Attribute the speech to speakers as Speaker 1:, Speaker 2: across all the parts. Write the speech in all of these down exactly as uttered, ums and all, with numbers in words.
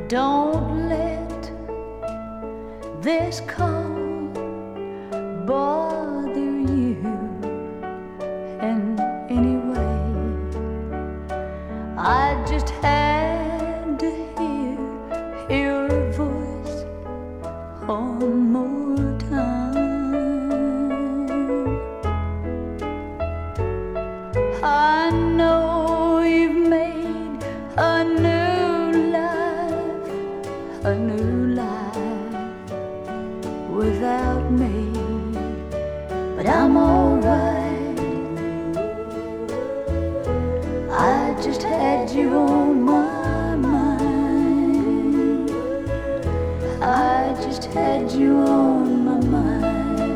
Speaker 1: Don't let this cold bother you in any way. I just had to hear your voice one more time. I know you've made a new life, a new life without me, but I'm alright. I just had you on my mind. I just had you on my mind.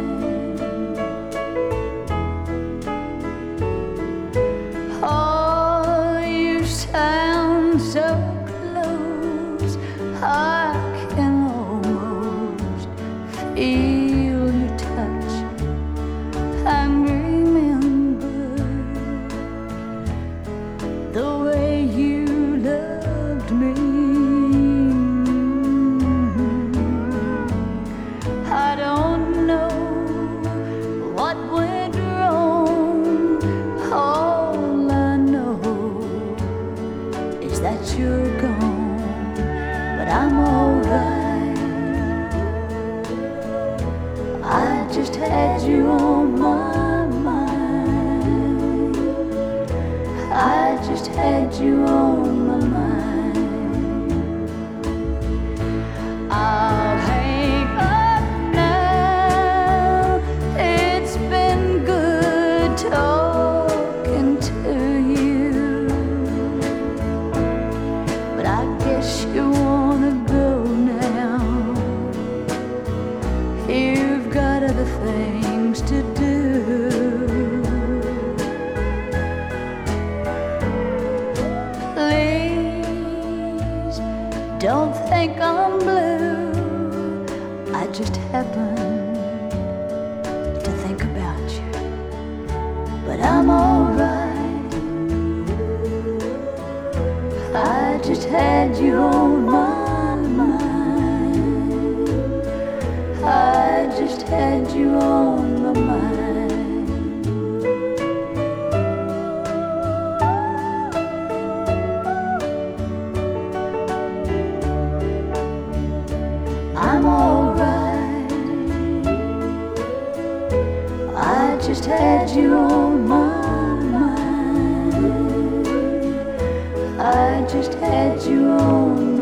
Speaker 1: Oh, you sound so close, I can almost feel your touch and remember the way you loved me. I don't know what went wrong. All I know is that you're gone, but I'm alright. I just had you on my mind. I just had you on my mind. I'll hang up now. It's been good talking to you, but I guess you wanna go now. You've got other things to do. Please don't think I'm blue. I just happen to think about you, but I'm alright. I just had you on my mind. I just had you on my mind. I'm alright. I just had you on my mind. I just had you on my mind.